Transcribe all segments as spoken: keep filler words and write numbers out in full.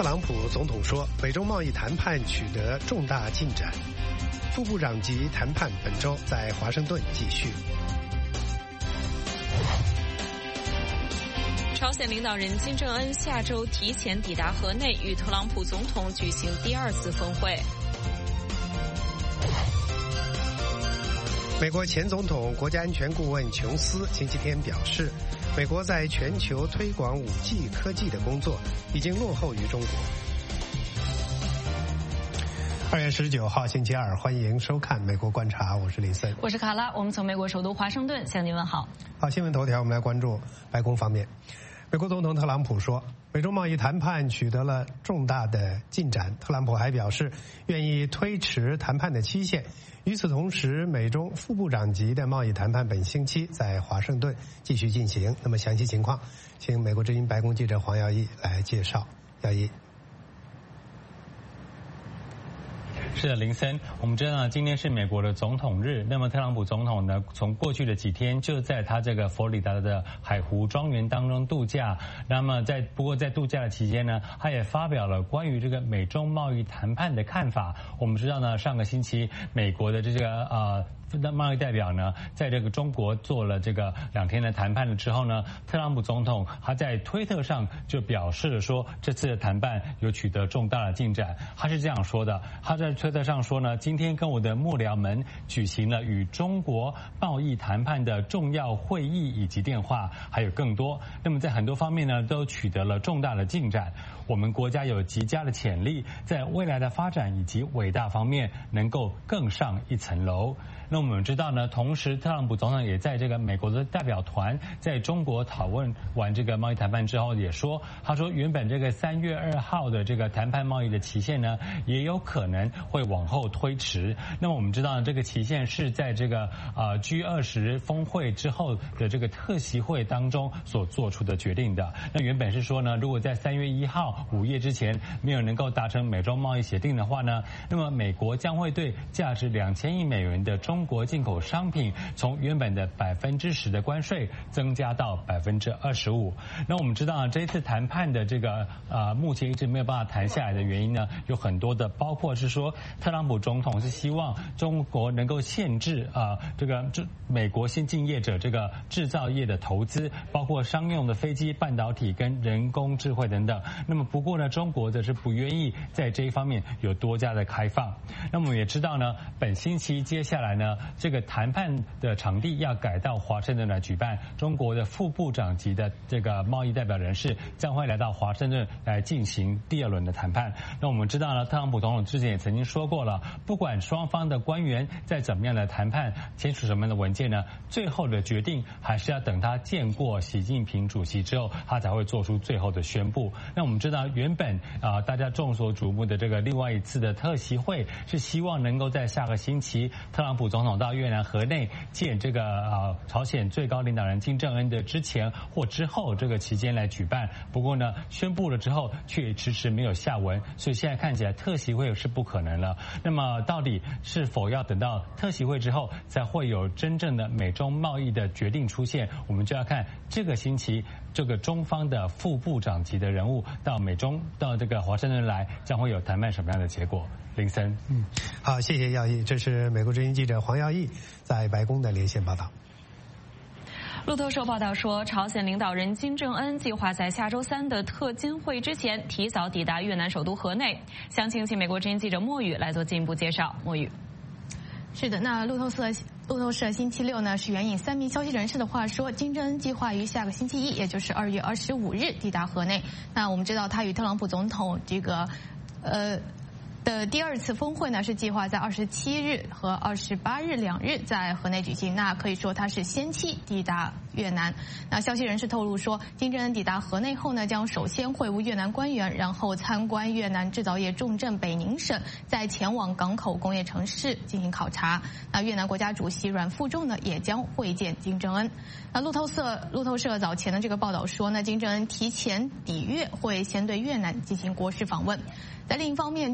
朗普总统说，美中贸易谈判取得重大进展，副部长级谈判本周在华盛顿继续。 朝鲜领导人金正恩下周提前抵达河内，与特朗普总统举行第二次峰会。 美国前总统、国家安全顾问琼斯星期天表示，美国在全球推广 五 G 科技的工作已经落后于中国。二月十九号星期二，欢迎收看《美国观察》，我是李森， 我是卡拉，我们从美国首都华盛顿向您问好。 好，新闻头条，我们来关注白宫方面。美国总统特朗普说，美中贸易谈判取得了重大的进展。特朗普还表示，愿意推迟谈判的期限。与此同时，美中副部长级的贸易谈判本星期在华盛顿继续进行。那么详细情况，请美国之音白宫记者黄耀义来介绍。耀义。 是的，林森，我们知道呢，今天是美国的总统日。那么特朗普总统呢，从过去的几天就在他这个佛罗里达的海湖庄园当中度假。那么在不过在度假的期间呢，他也发表了关于这个美中贸易谈判的看法。我们知道呢，上个星期美国的这个呃。那贸易代表呢，在这个中国做了这个两天的谈判了之后呢，特朗普总统他在推特上就表示了说，这次的谈判有取得重大的进展。他是这样说的，他在推特上说呢，今天跟我的幕僚们举行了与中国贸易谈判的重要会议以及电话，还有更多。那么在很多方面呢，都取得了重大的进展。我们国家有极佳的潜力，在未来的发展以及伟大方面能够更上一层楼。那我们知道呢，同时特朗普总统也在这个美国的代表团在中国讨论完这个贸易谈判之后，也说，他说原本这个三月二号的这个谈判贸易的期限呢，也有可能会往后推迟。那么我们知道呢，这个期限是在这个呃 G 二十 峰会之后的这个特席会当中所做出的决定的。那原本是说呢，如果在三月一号午夜之前没有能够达成美中贸易协定的话呢，那么美国将会对价值两千亿美元的中中国进口商品从原本的百分之十的关税增加到百分之二十五。那我们知道啊，这一次谈判的这个呃，目前一直没有办法谈下来的原因呢，有很多的，包括是说特朗普总统是希望中国能够限制啊、呃、这个这美国先进业者这个制造业的投资，包括商用的飞机、半导体跟人工智慧等等。那么不过呢，中国则是不愿意在这一方面有多加的开放。那么我们也知道呢，本星期接下来呢，这个谈判的场地要改到华盛顿来举办，中国的副部长级的这个贸易代表人士将会来到华盛顿来进行第二轮的谈判。那我们知道呢，特朗普总统之前也曾经说过了，不管双方的官员在怎么样的谈判，签署什么样的文件呢，最后的决定还是要等他见过习近平主席之后，他才会做出最后的宣布。那我们知道，原本啊、呃、大家众所瞩目的这个另外一次的特席会，是希望能够在下个星期特朗普总统到越南河内见这个呃朝鲜最高领导人金正恩的之前或之后这个期间来举办。不过呢，宣布了之后却迟迟没有下文，所以现在看起来特席会是不可能了。那么到底是否要等到特席会之后才会有真正的美中贸易的决定出现？我们就要看这个星期这个中方的副部长级的人物到美中到这个华盛顿来，将会有谈判什么样的结果？林森， 嗯，好，谢谢耀义，这是美国之音记者黄耀义在白宫的连线报道。 路透社报道说，朝鲜领导人金正恩计划在下周三的特金会之前提早抵达越南首都河内。详情请美国之音记者莫宇来做进一步介绍。莫宇， 是的，那路透社路透社星期六呢是援引三名消息人士的话说，金正恩计划于下个星期一，也就是二月二十五日抵达河内。那我们知道，他与特朗普总统这个呃。的第二次峰会呢是计划在二十七日和二十八日两日在河内举行，那可以说他是先期抵达越南。那消息人士透露说，金正恩抵达河内后呢，将首先会晤越南官员，然后参观越南制造业重镇北宁省，再前往港口工业城市进行考察。那越南国家主席阮富仲呢也将会见金正恩。那路透社路透社早前的这个报道说呢，金正恩提前抵越，会先对越南进行国事访问。在另一方面，据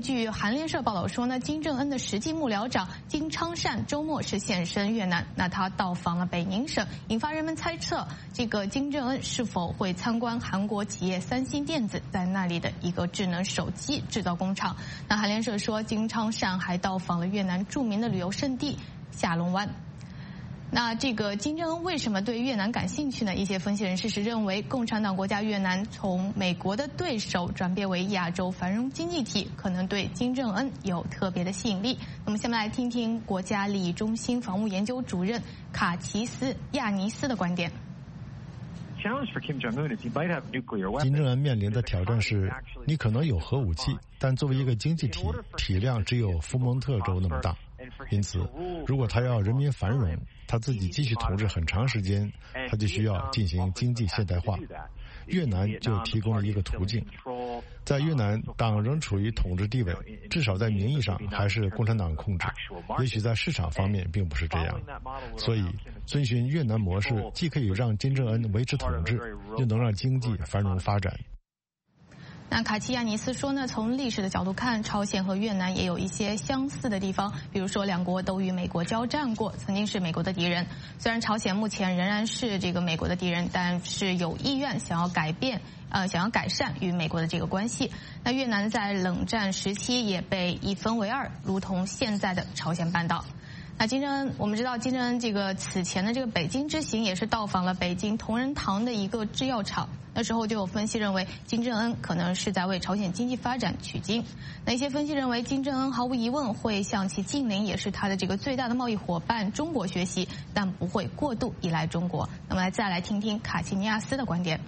韩联社报道说呢，金正恩的实际幕僚长金昌善周末是现身越南，那他到访了北宁省，引发人们猜测，这个金正恩是否会参观韩国企业三星电子在那里的一个智能手机制造工厂。那韩联社说，金昌善还到访了越南著名的旅游胜地下龙湾。那这个金正恩为什么对越南感兴趣呢？一些分析人士是认为，共产党国家越南从美国的对手转变为亚洲繁荣经济体，可能对金正恩有特别的吸引力。那么，下面来听听国家利益中心防务研究主任卡奇斯亚尼斯的观点。 金正恩面临的挑战是，你可能有核武器，但作为一个经济体，体量只有福蒙特州那么大。因此，如果他要人民繁荣，他自己继续统治很长时间，他就需要进行经济现代化。越南就提供了一个途径。在越南，党仍处于统治地位，至少在名义上还是共产党控制，也许在市场方面并不是这样。所以，遵循越南模式，既可以让金正恩维持统治，又能让经济繁荣发展。 那卡奇亚尼斯说呢，从历史的角度看，朝鲜和越南也有一些相似的地方，比如说两国都与美国交战过，曾经是美国的敌人。虽然朝鲜目前仍然是这个美国的敌人，但是有意愿想要改变，呃，想要改善与美国的这个关系。那越南在冷战时期也被一分为二，如同现在的朝鲜半岛。那金正恩，我们知道金正恩这个此前的这个北京之行也是到访了北京同仁堂的一个制药厂。那时候就有分析认为，金正恩可能是在为朝鲜经济发展取经。那一些分析认为，金正恩毫无疑问会向其近邻也是他的这个最大的贸易伙伴中国学习，但不会过度依赖中国。那么来再来听听卡奇尼亚斯的观点。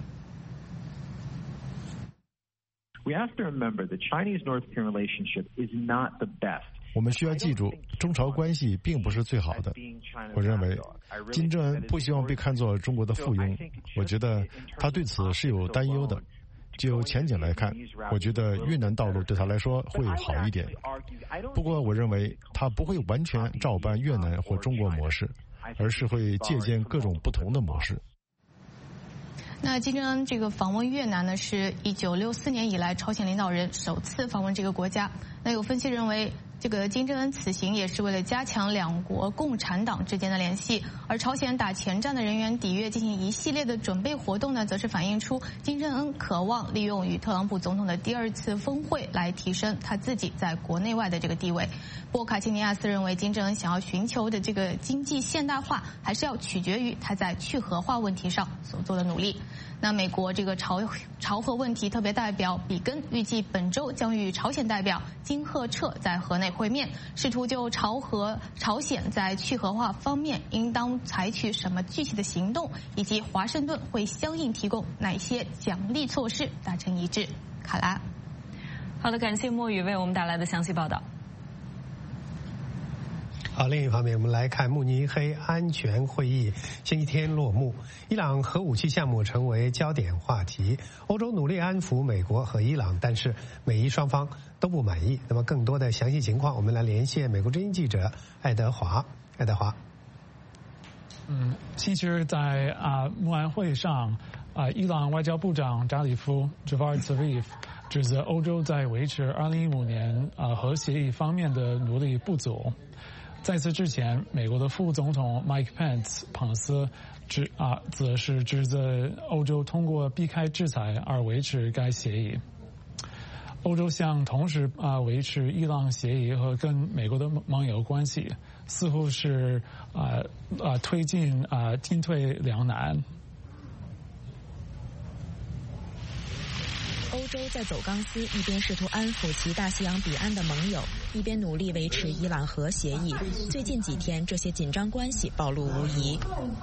We have to remember the Chinese-North Korean relationship is not the best. 我们需要记住，中朝关系并不是最好的。我认为，金正恩不希望被看作中国的附庸，我觉得他对此是有担忧的。就前景来看，我觉得越南道路对他来说会好一点。不过，我认为他不会完全照搬越南或中国模式，而是会借鉴各种不同的模式。 那金正恩这个访问越南呢，是一九六四年以来朝鲜领导人首次访问这个国家。那有分析认为，这个金正恩此行也是为了加强两国共产党之间的联系，而朝鲜打前站的人员抵越进行一系列的准备活动呢，则是反映出金正恩渴望利用与特朗普总统的第二次峰会来提升他自己在国内外的这个地位。不过卡奇尼亚斯认为，金正恩想要寻求的这个经济现代化，还是要取决于他在去核化问题上所做的努力。那美国这个朝朝核问题特别代表比根预计本周将与朝鲜代表金赫彻在河内会面，试图就朝核朝鲜在去核化方面应当采取什么具体的行动，以及华盛顿会相应提供哪些奖励措施达成一致。卡拉， 好的，感谢莫宇为我们带来的详细报道。 好，另一方面，我们来看慕尼黑安全会议星期天落幕，伊朗核武器项目成为焦点话题。欧洲努力安抚美国和伊朗，但是美伊双方都不满意。那么，更多的详细情况，我们来连线美国之音记者爱德华。爱德华， 嗯，星期日在啊慕安会上，啊，伊朗外交部长扎里夫 Javad Zarif 指责欧洲在维持二零一五年啊核协议方面的努力不足。在此之前，美国的副总统 Mike Pence 彭斯指啊，则是指责欧洲通过避开制裁而维持该协议。欧洲想同时啊维持伊朗协议和跟美国的盟友关系，似乎是啊啊推进啊进退两难。 欧洲在走钢丝，一边试图安抚其大西洋彼岸的盟友，一边努力维持伊朗核协议。最近几天，这些紧张关系暴露无遗。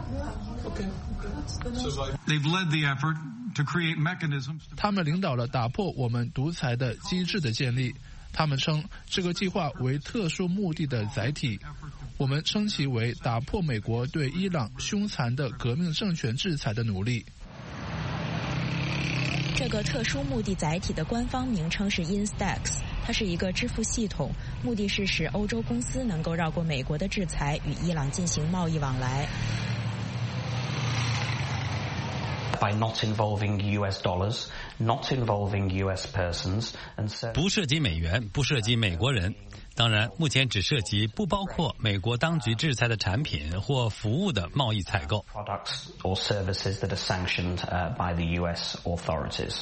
他们领导了打破我们独裁的机制的建立。他们称这个计划为特殊目的的载体，我们称其为打破美国对伊朗凶残的革命政权制裁的努力。 这个特殊目的载体的官方名称是 Instex， 它是一个支付系统，目的是使欧洲公司能够绕过美国的制裁，与伊朗进行贸易往来。 by not involving U S dollars, not involving U S persons, and 不涉及美元，不涉及美国人。当然，目前只涉及不包括美国当局制裁的产品或服务的贸易采购。 products or services that are sanctioned by the U S authorities.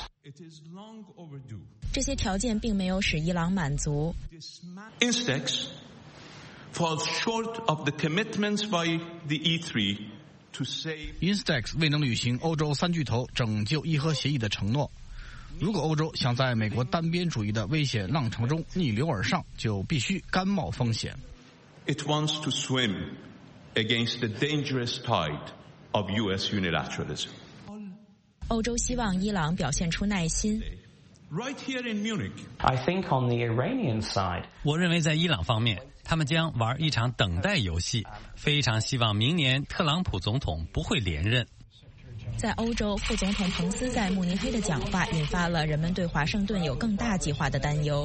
这些条件并没有使伊朗满足。 Instex falls short of the commitments by the E three to save. Instex 未能履行欧洲三巨头拯救伊核协议的承诺。如果欧洲想在美国单边主义的危险浪潮中逆流而上，就必须甘冒风险。 It wants to swim against the dangerous tide of U S unilateralism. 欧洲希望伊朗表现出耐心。 Right here in Munich, I think on the Iranian side, 我认为在伊朗方面，他们将玩一场等待游戏，非常希望明年特朗普总统不会连任。 在欧洲，副总统彭斯在慕尼黑的讲话引发了人们对华盛顿有更大计划的担忧。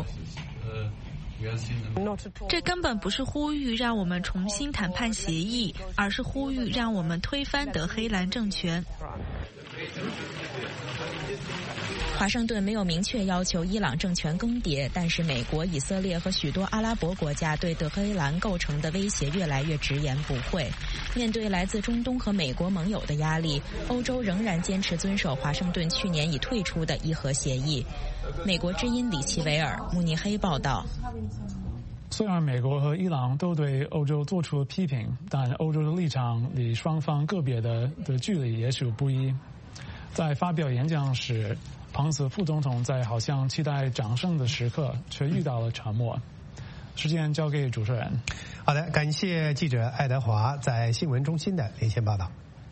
这根本不是呼吁让我们重新谈判协议，而是呼吁让我们推翻德黑兰政权。 华盛顿没有明确要求伊朗政权更迭，但是美国、以色列和许多阿拉伯国家对德黑兰构成的威胁越来越直言不讳。面对来自中东和美国盟友的压力，欧洲仍然坚持遵守华盛顿去年已退出的伊核协议。美国之音李奇维尔，慕尼黑报道。 虽然美国和伊朗都对欧洲做出了批评，但欧洲的立场离双方个别的的距离也属不一。在发表演讲时，彭斯副总统在好像期待掌声的时刻，却遇到了沉默。时间交给主持人。 好的，感谢记者爱德华在新闻中心的连线报道。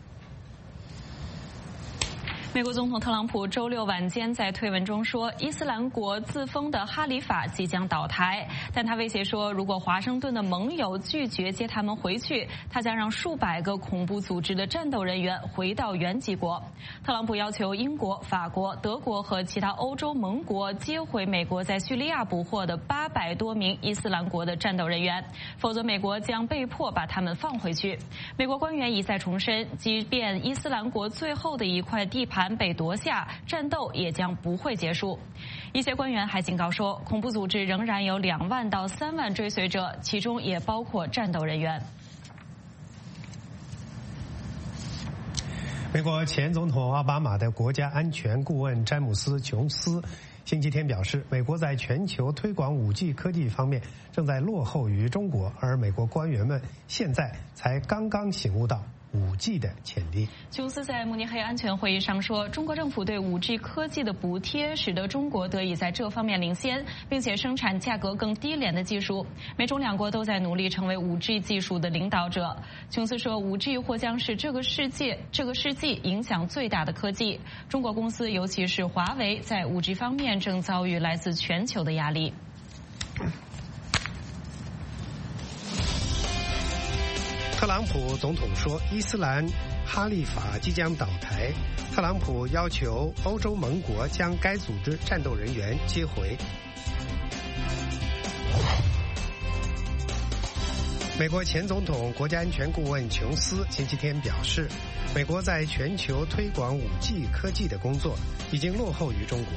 美国总统特朗普周六晚间在推文中说，伊斯兰国自封的哈里法即将倒台，但他威胁说，如果华盛顿的盟友拒绝接他们回去，他将让数百个恐怖组织的战斗人员回到原籍国。特朗普要求英国、法国、德国和其他欧洲盟国接回美国在叙利亚捕获的八百多名伊斯兰国的战斗人员，否则美国将被迫把他们放回去。美国官员一再重申，即便伊斯兰国最后的一块地盘被夺下，战斗也将不会结束。一些官员还警告说，恐怖组织仍然有两万到三万追随者，其中也包括战斗人员。 美国前总统奥巴马的国家安全顾问詹姆斯·琼斯星期天表示，美国在全球推广 五 G 科技方面正在落后于中国，而美国官员们现在才刚刚醒悟到五 G 的潜力。 琼斯在慕尼黑安全会议上说，中国政府对 五 G 科技的补贴使得中国得以在这方面领先，并且生产价格更低廉的技术。美中两国都在努力成为 五 G 技术的领导者。琼斯说， 五 G 或将是这个世界这个世纪影响最大的科技。中国公司尤其是华为在 五 G 方面正遭遇来自全球的压力。 特朗普总统说，伊斯兰哈利法即将倒台。特朗普要求欧洲盟国将该组织战斗人员接回。美国前总统、国家安全顾问琼斯星期天表示，美国在全球推广 五 G 科技的工作已经落后于中国。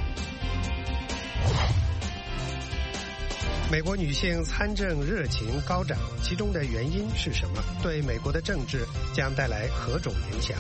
美国女性参政热情高涨，其中的原因是什么？对美国的政治将带来何种影响？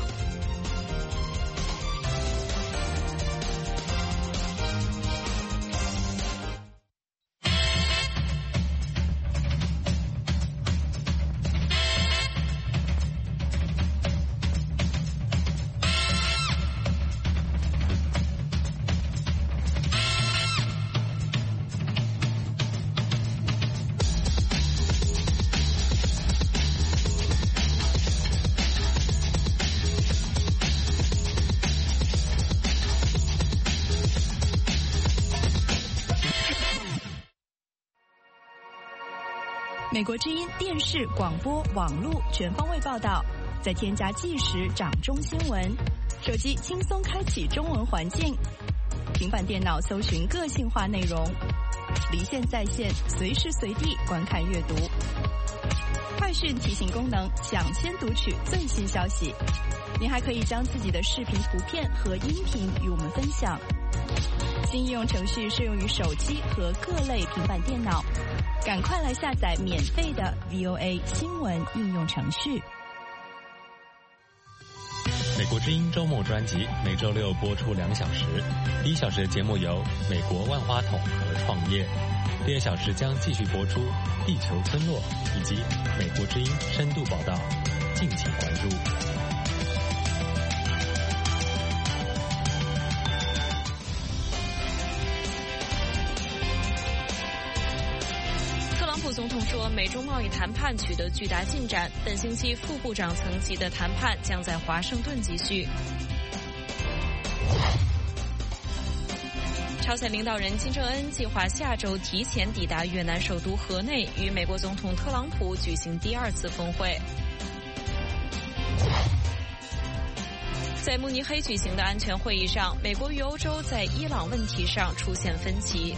美国之音电视、广播、网络全方位报道，再添加即时掌中新闻，手机轻松开启中文环境，平板电脑搜寻个性化内容，离线在线，随时随地观看阅读。快讯提醒功能，抢先读取最新消息。 您还可以将自己的视频、图片和音频与我们分享。新应用程序适用于手机和各类平板电脑，赶快来下载免费的 V O A 新闻应用程序。 美国之音周末专辑每周六播出两小时，第一小时的节目由美国万花筒和创业，第二小时将继续播出地球村落以及美国之音深度报道，敬请关注。 总统说，美中贸易谈判取得巨大进展，本星期副部长层级的谈判将在华盛顿继续。朝鲜领导人金正恩计划下周提前抵达越南首都河内，与美国总统特朗普举行第二次峰会。在慕尼黑举行的安全会议上，美国与欧洲在伊朗问题上出现分歧。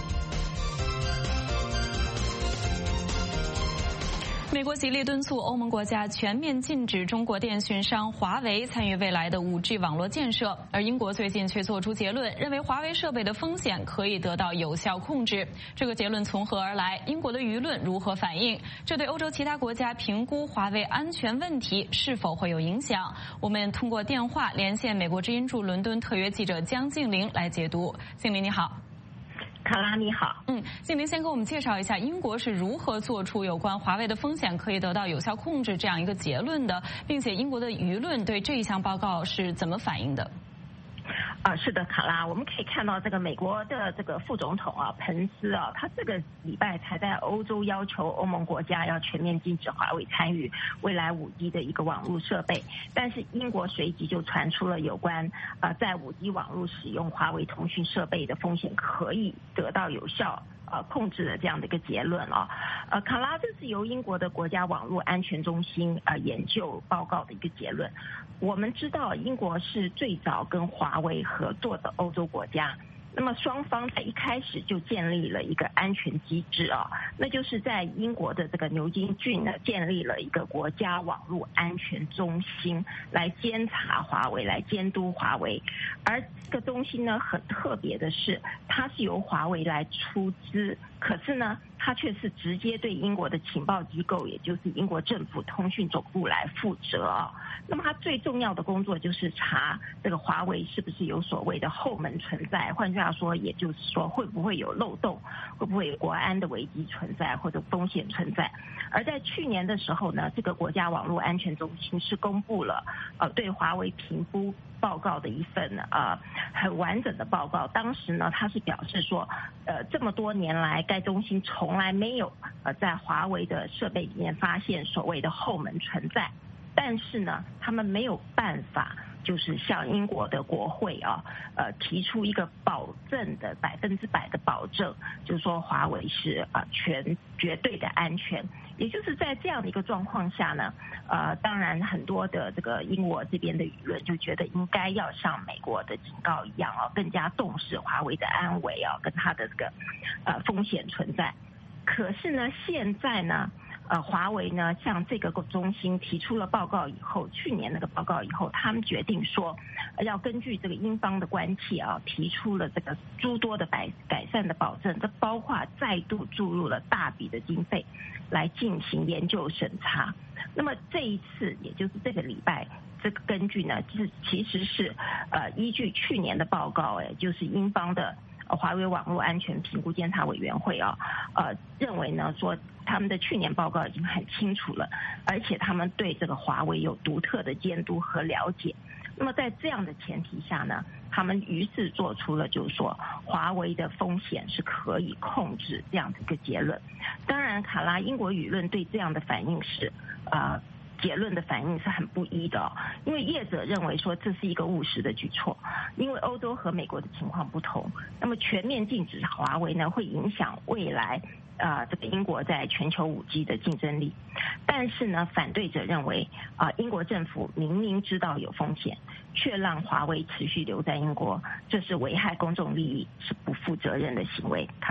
美国极力敦促欧盟国家全面禁止中国电讯商华为参与未来的 五 G 网络建设，而英国最近却做出结论，认为华为设备的风险可以得到有效控制。这个结论从何而来？英国的舆论如何反应？这对欧洲其他国家评估华为安全问题是否会有影响？我们通过电话连线美国之音驻伦敦特约记者江静玲来解读。静玲你好。 卡拉你好， 嗯，静玲先给我们介绍一下英国是如何做出有关华为的风险可以得到有效控制这样一个结论的，并且英国的舆论对这一项报告是怎么反应的？ 啊，是的，卡拉，我们可以看到这个美国的这个副总统啊，彭斯啊，他这个礼拜才在欧洲要求欧盟国家要全面禁止华为参与未来 五 G 的一个网络设备，但是英国随即就传出了有关啊，在 五 G 网络使用华为通讯设备的风险可以得到有效呃控制的这样的一个结论啊，呃，卡拉，这是由英国的国家网络安全中心呃研究报告的一个结论。我们知道英国是最早跟华为合作的欧洲国家，那么双方在一开始就建立了一个安全机制啊，那就是在英国的这个牛津郡呢建立了一个国家网络安全中心来监察华为，来监督华为。而这个中心呢很特别的是，它是由华为来出资，可是呢它却是直接对英国的情报机构，也就是英国政府通讯总部来负责啊。那么它最重要的工作就是查这个华为是不是有所谓的后门存在，换句话说，也就是说会不会有漏洞，会不会有国安的危机存在或者风险存在。而在去年的时候呢，这个国家网络安全中心是公布了呃对华为评估报告的一份呃很完整的报告。当时呢，他是表示说，呃这么多年来，该中心从来没有呃在华为的设备里面发现所谓的后门存在，但是呢，他们没有办法就是向英国的国会啊，呃提出一个保证的百分之百的保证，就是说华为是啊全绝对的安全。也就是在这样的一个状况下呢，呃，当然很多的这个英国这边的舆论就觉得应该要像美国的警告一样啊，更加重视华为的安危啊，跟它的这个呃风险存在。可是呢，现在呢，呃，华为呢向这个中心提出了报告以后，去年那个报告以后，他们决定说，要根据这个英方的关切啊，提出了这个诸多的改改善的保证，这包括再度注入了大笔的经费来进行研究审查。那么这一次，也就是这个礼拜，这个根据呢，是其实是呃依据去年的报告，哎，就是英方的华为网络安全评估监察委员会啊，呃，认为呢说他们的去年报告已经很清楚了，而且他们对这个华为有独特的监督和了解。那么在这样的前提下呢，他们于是做出了就是说华为的风险是可以控制这样的一个结论。当然，卡拉，英国舆论对这样的反应是呃。结论的反应是很不一的，因为业者认为说这是一个务实的举措，因为欧洲和美国的情况不同，那么全面禁止华为呢，会影响未来啊、呃、这个英国在全球 五 G 的竞争力。但是呢，反对者认为啊、呃，英国政府明明知道有风险，却让华为持续留在英国，这是危害公众利益，是不负责任的行为。卡拉。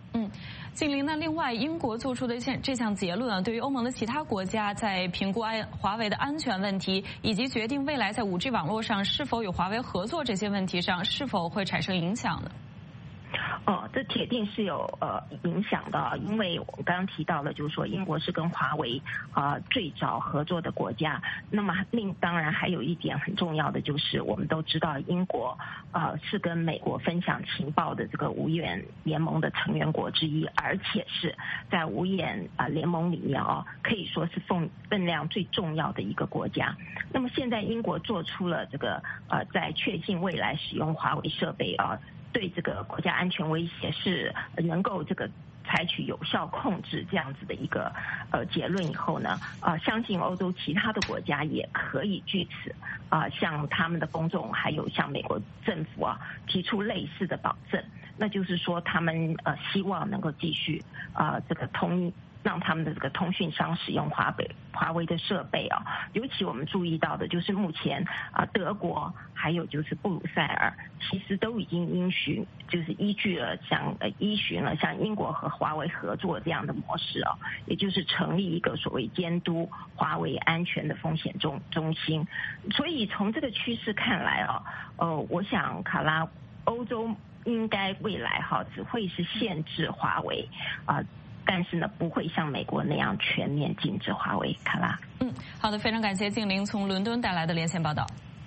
嗯。近邻呢，另外，英国做出的这这项结论啊，对于欧盟的其他国家在评估安华为的安全问题，以及决定未来在 五 G 网络上是否与华为合作这些问题上，是否会产生影响呢？ 哦，这铁定是有呃影响的，因为我刚刚提到了，就是说英国是跟华为啊、呃、最早合作的国家。那么另当然还有一点很重要的就是，我们都知道英国呃是跟美国分享情报的这个五眼联盟的成员国之一，而且是在五眼啊、呃、联盟里面哦，可以说是分分量最重要的一个国家。那么现在英国做出了这个呃在确信未来使用华为设备啊。呃对这个国家安全威胁是能够这个采取有效控制这样子的一个呃结论以后呢，呃，相信欧洲其他的国家也可以据此啊、呃、向他们的公众还有向美国政府啊提出类似的保证，那就是说他们呃希望能够继续啊、呃、这个通。让他们的这个通讯商使用华为华为的设备啊，尤其我们注意到的就是目前啊德国还有就是布鲁塞尔，其实都已经依循就是依据了像呃依循了像英国和华为合作这样的模式啊，也就是成立一个所谓监督华为安全的风险中中心。所以从这个趋势看来啊，呃，我想卡拉欧洲应该未来哈、啊、只会是限制华为啊。但是呢，不会像美国那样全面禁止华为。卡拉， 嗯，好的，非常感谢静玲从伦敦带来的连线报道。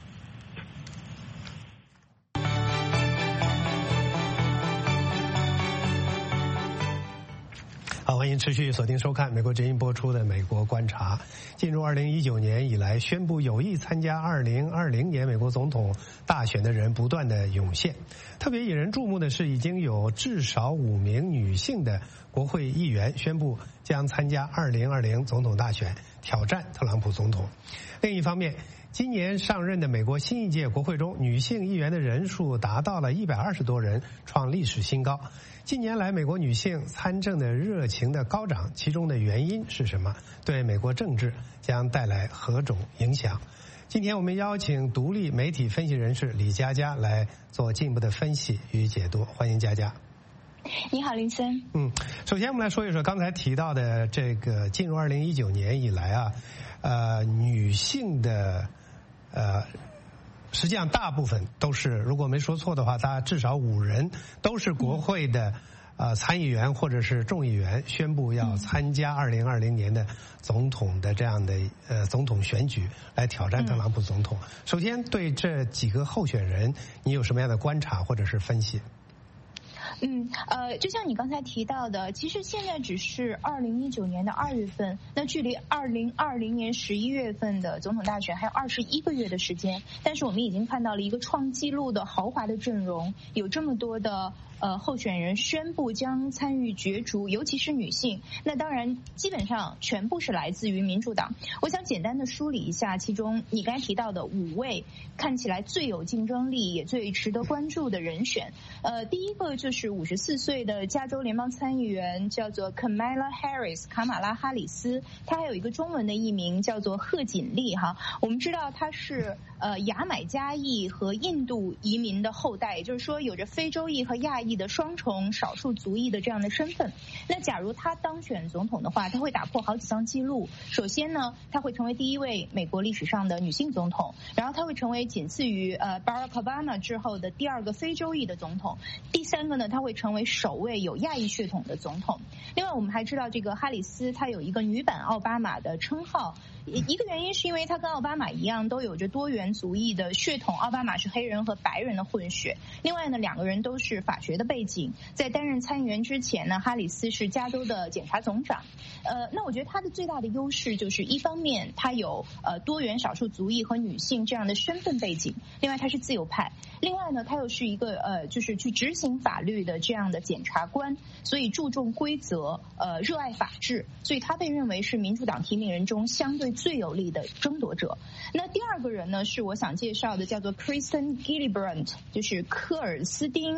好，欢迎持续锁定收看美国之音播出的《美国观察》。进入二零一九年以来，宣布有意参加二零二零年美国总统大选的人不断的涌现。特别引人注目的是，已经有至少五名女性的国会议员宣布将参加二零二零总统大选，挑战特朗普总统。另一方面，今年上任的美国新一届国会中，女性议员的人数达到了一百二十多人，创历史新高。近年来，美国女性参政的热情的高涨，其中的原因是什么？对美国政治将带来何种影响？今天我们邀请独立媒体分析人士李佳佳来做进一步的分析与解读。欢迎佳佳。 你好，林森。 嗯，首先我们来说一说刚才提到的这个进入二零一九年以来啊，呃，女性的呃。实际上，大部分都是，如果没说错的话，大至少五人都是国会的呃参议员或者是众议员，宣布要参加二零二零年的总统的这样的呃总统选举，来挑战特朗普总统。首先，对这几个候选人，你有什么样的观察或者是分析？ 嗯，呃，就像你刚才提到的，其实现在只是二零一九年的二月份，那距离二零二零年十一月份的总统大选还有二十一个月的时间，但是我们已经看到了一个创纪录的豪华的阵容，有这么多的呃候选人宣布将参与角逐，尤其是女性，那当然基本上全部是来自于民主党。我想简单的梳理一下，其中你刚才提到的五位看起来最有竞争力也最值得关注的人选，呃，第一个就是五十四岁的加州联邦参议员，叫做 Kamala Harris 卡马拉哈里斯，她还有一个中文的译名叫做贺锦丽哈。我们知道她是呃牙买加裔和印度移民的后代，也就是说有着非洲裔和亚裔的双重少数族裔的这样的身份。那假如她当选总统的话，她会打破好几项记录。首先呢，她会成为第一位美国历史上的女性总统，然后她会成为仅次于呃 Barack Obama 之后的第二个非洲裔的总统。第三个呢，她会成为首位有亚裔血统的总统。另外我们还知道这个哈里斯她有一个女版奥巴马的称号，一个原因是因为她跟奥巴马一样都有着多元族裔的血统，奥巴马是黑人和白人的混血。另外呢，两个人都是法学的背景，在担任参议员之前呢，哈里斯是加州的检察总长。呃，那我觉得她的最大的优势就是一方面她有呃多元少数族裔和女性这样的身份背景，另外她是自由派，另外呢她又是一个呃就是去执行法律的这样的检察官，所以注重规则，呃热爱法治，所以她被认为是民主党提名人中相对最有力的争夺者。那第二个人呢，是我想介绍的，叫做 Kristen Gillibrand， 就是科尔斯汀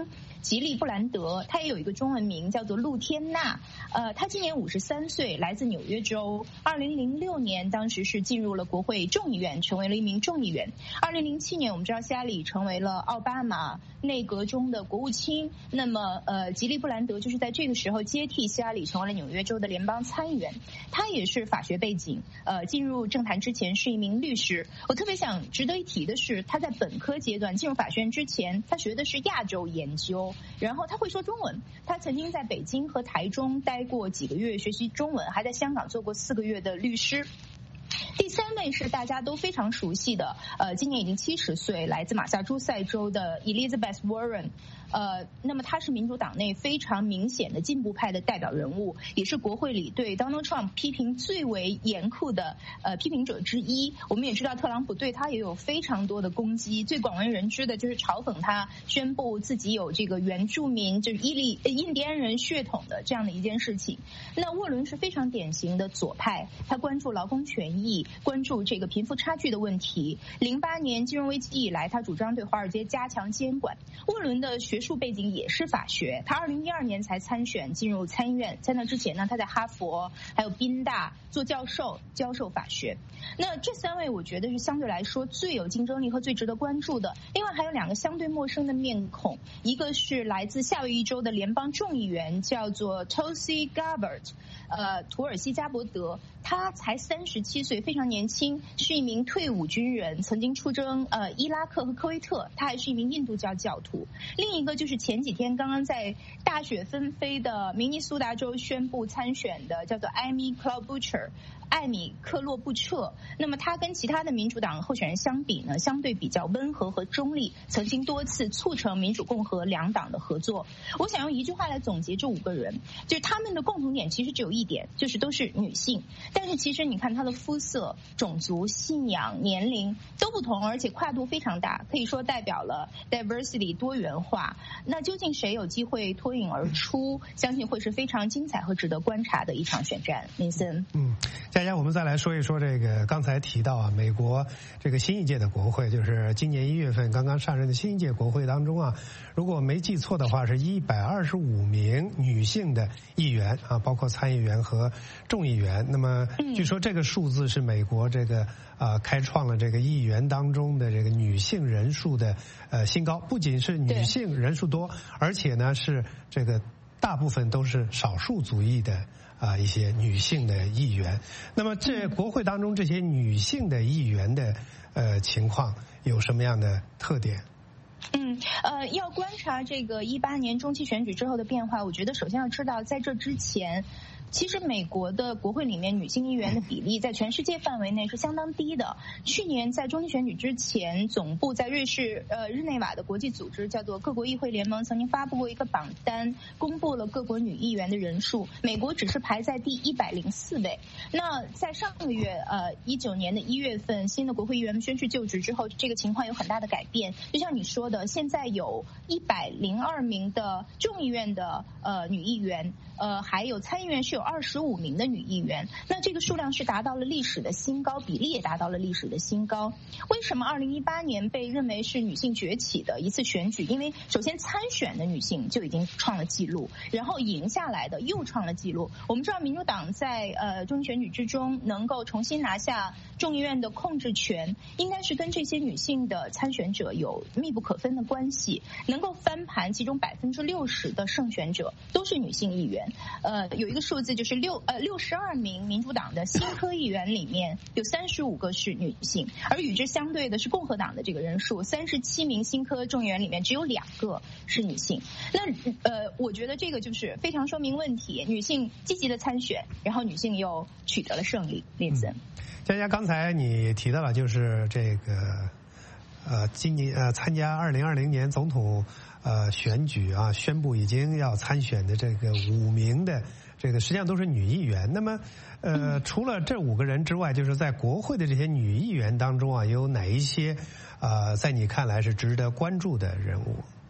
吉利布兰德，她也有一个中文名叫做陆天娜，呃，她今年五十三岁，来自纽约州。二零零六年，当时是进入了国会众议院，成为了一名众议员。二零零七年，我们知道希拉里成为了奥巴马内阁中的国务卿，那么呃，吉利布兰德就是在这个时候接替希拉里，成为了纽约州的联邦参议员。她也是法学背景，呃，进入政坛之前是一名律师。我特别想值得一提的是，她在本科阶段进入法学院之前，她学的是亚洲研究，然后她会说中文。她曾经在北京和台中待过几个月学习中文，还在香港做过四个月的律师。第三位是大家都非常熟悉的，呃，今年已经七十岁，来自马萨诸塞州的 Elizabeth Warren。呃，那么他是民主党内非常明显的进步派的代表人物，也是国会里对 Donald Trump 批评最为严酷的呃批评者之一。我们也知道特朗普对他也有非常多的攻击，最广为人知的就是嘲讽他宣布自己有这个原住民就是伊利印第安人血统的这样的一件事情。那沃伦是非常典型的左派，他关注劳工权益，关注这个贫富差距的问题。零八年金融危机以来，他主张对华尔街加强监管。沃伦的学术背景也是法学，他二零一二年才参选进入参议院，在那之前呢，他在哈佛还有宾大做教授，教授法学。那这三位我觉得是相对来说最有竞争力和最值得关注的。另外还有两个相对陌生的面孔，一个是来自夏威夷州的联邦众议员，叫做 Tulsi Gabbard， 呃，图尔西加伯德，他才三十七岁，非常年轻，是一名退伍军人，曾经出征呃伊拉克和科威特，他还是一名印度教教徒。另一个就是前几天刚刚在大雪纷飞的明尼苏达州宣布参选的，叫做艾米·克洛布彻。艾米·克洛布彻，那么他跟其他的民主党候选人相比呢，相对比较温和和中立，曾经多次促成民主共和两党的合作。我想用一句话来总结这五个人，就是他们的共同点其实只有一点，就是都是女性。但是其实你看他的肤色、种族、信仰、年龄都不同，而且跨度非常大，可以说代表了 diversity 多元化。那究竟谁有机会脱颖而出？相信会是非常精彩和值得观察的一场选战。林森， 嗯。佳佳，我们再来说一说这个刚才提到啊，美国这个新一届的国会，就是今年一月份刚刚上任的新一届国会当中啊，如果没记错的话，是一百二十五名女性的议员啊，包括参议员和众议员。那么据说这个数字是美国这个啊开创了这个议员当中的这个女性人数的呃新高，不仅是女性人数多，而且呢是这个大部分都是少数族裔的。啊，一些女性的议员，那么这国会当中这些女性的议员的呃情况有什么样的特点？ 嗯，呃，要观察这个一八年中期选举之后的变化，我觉得首先要知道，在这之前。其实美国的国会里面女性议员的比例在全世界范围内是相当低的。去年在中期选举之前，总部在瑞士呃日内瓦的国际组织叫做各国议会联盟曾经发布过一个榜单，公布了各国女议员的人数，美国只是排在第一百零四位。那在上个月呃一九年的一月份，新的国会议员宣誓就职之后，这个情况有很大的改变。就像你说的，现在有一百零二名的众议院的呃女议员，呃还有参议院是有二十五名的女议员，那这个数量是达到了历史的新高，比例也达到了历史的新高。为什么二零一八年被认为是女性崛起的一次选举？因为首先参选的女性就已经创了纪录，然后赢下来的又创了纪录。我们知道民主党在呃中期选举之中能够重新拿下众议院的控制权，应该是跟这些女性的参选者有密不可分的关系。能够翻盘，其中百分之六十的胜选者都是女性议员。呃，有一个数字就是六呃六十二名民主党的新科议员里面有三十五个是女性，而与之相对的是共和党的这个人数，三十七名新科众议员里面只有两个是女性。那呃，我觉得这个就是非常说明问题，女性积极的参选，然后女性又取得了胜利。林森， 佳佳，刚才你提到了就是这个呃今年呃参加二零二零年总统呃选举啊，宣布已经要参选的这个五名的。这个实际上都是女议员。那么，呃，除了这五个人之外，就是在国会的这些女议员当中啊，有哪一些，呃，在你看来是值得关注的人物？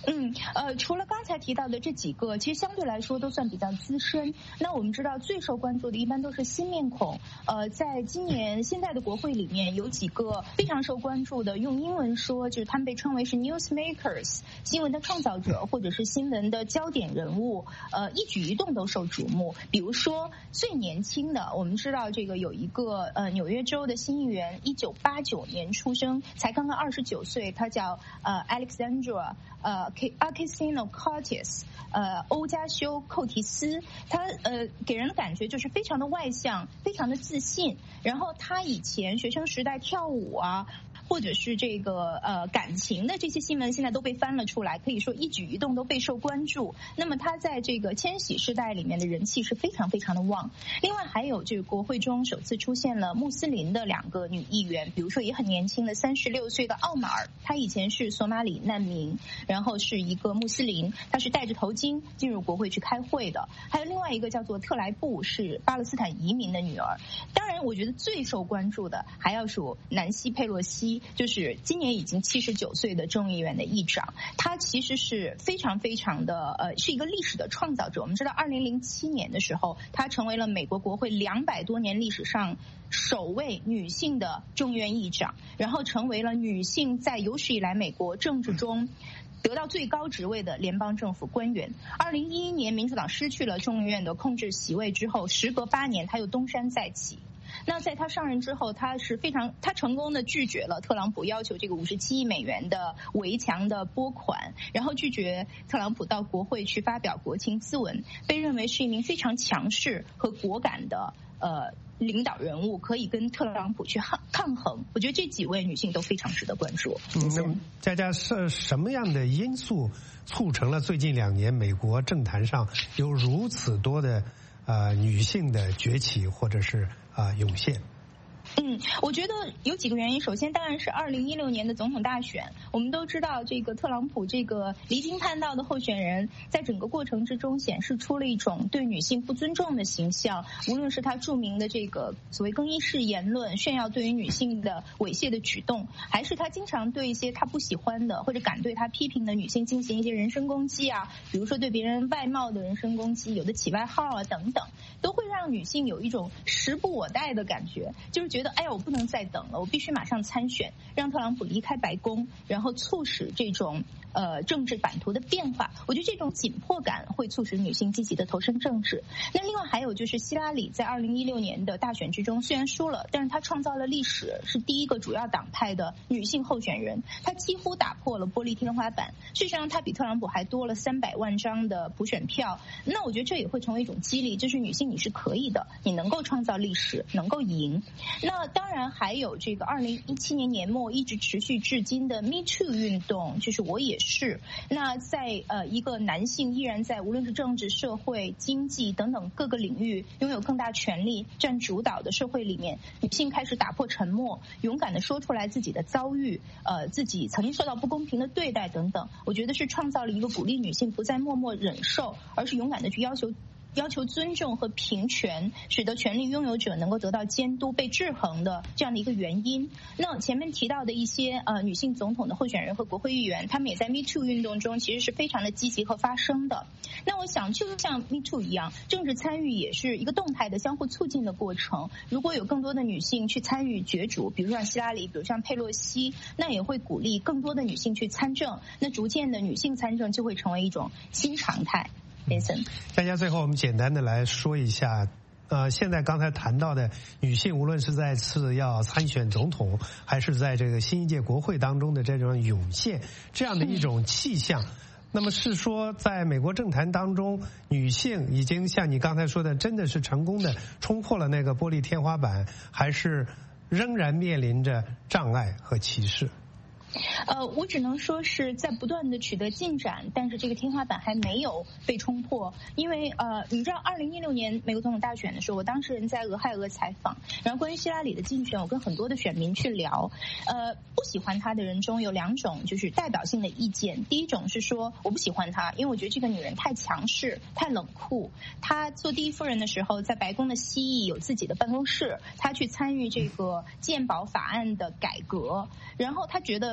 嗯，呃，除了刚才提到的这几个，其实相对来说都算比较资深。那我们知道最受关注的一般都是新面孔。呃，在今年现在的国会里面有几个非常受关注的，用英文说就是他们被称为是 newsmakers， 新闻的创造者或者是新闻的焦点人物，呃，一举一动都受瞩目。比如说最年轻的，我们知道这个有一个呃纽约州的新议员，一九八九年出生，才刚刚二十九岁，他叫呃 Alexandra 呃 Ocasio-Cortez， 呃欧加修·寇提斯，他呃给人的感觉就是非常的外向，非常的自信。然后他以前学生时代跳舞啊，或者是这个呃感情的这些新闻，现在都被翻了出来，可以说一举一动都备受关注。那么他在这个千禧世代里面的人气是非常非常的旺。另外还有这个国会中首次出现了穆斯林的两个女议员，比如说也很年轻的三十六岁的奥马尔，她以前是索马里难民，然后是一个穆斯林，她是戴着头巾进入国会去开会的。还有另外一个叫做特莱布，是巴勒斯坦移民的女儿。当然我觉得最受关注的还要数南希佩洛西，就是今年已经七十九岁的众议院的议长。她其实是非常非常的呃是一个历史的创造者。我们知道二零零七年的时候，她成为了美国国会两百多年历史上首位女性的众议院议长，然后成为了女性在有史以来美国政治中得到最高职位的联邦政府官员。二零一一年民主党失去了众议院的控制席位之后，时隔八年他又东山再起。那在他上任之后，他是非常他成功的拒绝了特朗普要求这个五十七亿美元的围墙的拨款，然后拒绝特朗普到国会去发表国情咨文，被认为是一名非常强势和果敢的呃领导人物，可以跟特朗普去抗抗衡。我觉得这几位女性都非常值得关注。 嗯，那么佳佳是什么样的因素促成了最近两年美国政坛上有如此多的呃女性的崛起或者是啊、呃、涌现？ 嗯，我觉得有几个原因。首先当然是二零一六年的总统大选。我们都知道这个特朗普这个离经叛道的候选人，在整个过程之中显示出了一种对女性不尊重的形象。无论是他著名的这个所谓更衣室言论，炫耀对于女性的猥亵的举动，还是他经常对一些他不喜欢的或者敢对他批评的女性进行一些人身攻击啊，比如说对别人外貌的人身攻击，有的起外号啊等等，都会让女性有一种时不我待的感觉，就是觉得哎呀我不能再等了，我必须马上参选，让特朗普离开白宫，然后促使这种呃政治版图的变化。我觉得这种紧迫感会促使女性积极的投身政治。那另外还有就是希拉里在二零一六年的大选之中虽然输了，但是她创造了历史，是第一个主要党派的女性候选人，她几乎打破了玻璃天花板。事实上她比特朗普还多了三百万张的普选票。那我觉得这也会成为一种激励，就是女性你是可以的，你能够创造历史，能够赢。那当然还有这个二零一七年年末一直持续至今的 Me Too 运动，就是我也是。那在呃一个男性依然在无论是政治、社会、经济等等各个领域拥有更大权力、占主导的社会里面，女性开始打破沉默，勇敢地说出来自己的遭遇，呃自己曾经受到不公平的对待等等。我觉得是创造了一个鼓励女性不再默默忍受，而是勇敢地去要求要求尊重和平权，使得权力拥有者能够得到监督、被制衡的这样的一个原因。那前面提到的一些呃女性总统的候选人和国会议员，他们也在 Me Too 运动中其实是非常的积极和发声的。那我想就像 Me Too 一样，政治参与也是一个动态的相互促进的过程。如果有更多的女性去参与角逐，比如像希拉里，比如像佩洛西，那也会鼓励更多的女性去参政，那逐渐的女性参政就会成为一种新常态。 大家最后我们简单的来说一下，呃，现在刚才谈到的女性，无论是在次要参选总统，还是在这个新一届国会当中的这种涌现，这样的一种气象，那么是说在美国政坛当中，女性已经像你刚才说的，真的是成功的冲破了那个玻璃天花板，还是仍然面临着障碍和歧视？ 呃，我只能说是在不断的取得进展，但是这个天花板还没有被冲破。因为呃，你知道二零一六年美国总统大选的时候，我当时人在俄亥俄采访，然后关于希拉里的竞选，我跟很多的选民去聊。呃，不喜欢她的人中有两种就是代表性的意见。第一种是说我不喜欢她，因为我觉得这个女人太强势、太冷酷。她做第一夫人的时候，在白宫的西翼有自己的办公室，她去参与这个健保法案的改革，然后她觉得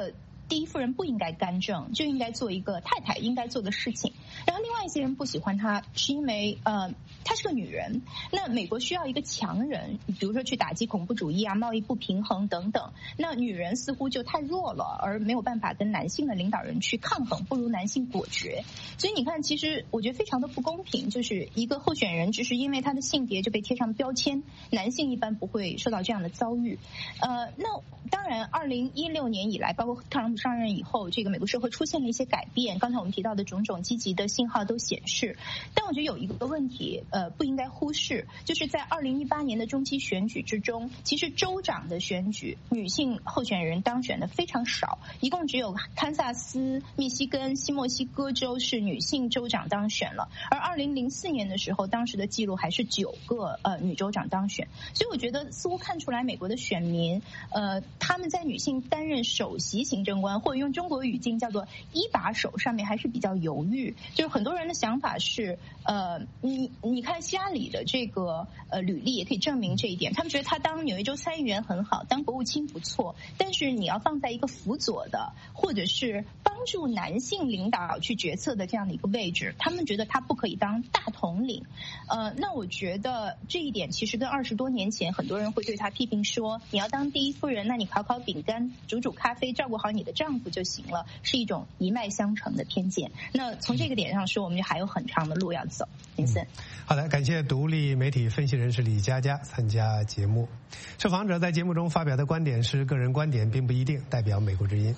第一夫人不应该干政，就应该做一个太太应该做的事情。然后另外一些人不喜欢她，是因为呃她是个女人。那美国需要一个强人，比如说去打击恐怖主义啊、贸易不平衡等等。那女人似乎就太弱了，而没有办法跟男性的领导人去抗衡，不如男性果决。所以你看，其实我觉得非常的不公平，就是一个候选人只是因为他的性别就被贴上标签，男性一般不会受到这样的遭遇。呃，那当然，二零一六年以来，包括特朗普上任以后，这个美国社会出现了一些改变。刚才我们提到的种种积极的信号都显示，但我觉得有一个问题，呃，不应该忽视，就是在二零一八年的中期选举之中，其实州长的选举，女性候选人当选的非常少，一共只有堪萨斯、密西根、西墨西哥州是女性州长当选了，而二零零四年的时候，当时的记录还是九个呃女州长当选。所以我觉得似乎看出来美国的选民，呃，他们在女性担任首席行政官，或者用中国语境叫做一把手上面还是比较犹豫。就是很多人的想法是，呃，你你看希拉里的这个呃履历也可以证明这一点。他们觉得他当纽约州参议员很好，当国务卿不错，但是你要放在一个辅佐的，或者是帮助男性领导去决策的这样的一个位置，他们觉得他不可以当大统领。呃，那我觉得这一点其实跟二十多年前很多人会对他批评说，你要当第一夫人，那你烤烤饼干、煮煮咖啡，照顾好你的丈夫就行了，是一种一脉相承的偏见。那从这个点上说，我们就还有很长的路要走。林森， 好的，感谢独立媒体分析人士李佳佳参加节目。受访者在节目中发表的观点是个人观点，并不一定代表美国之音。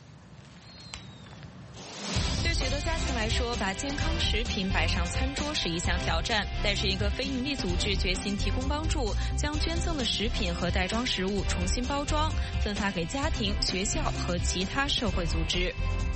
对许多家庭来说，把健康食品摆上餐桌是一项挑战，但是一个非营利组织决心提供帮助，将捐赠的食品和袋装食物重新包装，分发给家庭、学校和其他社会组织。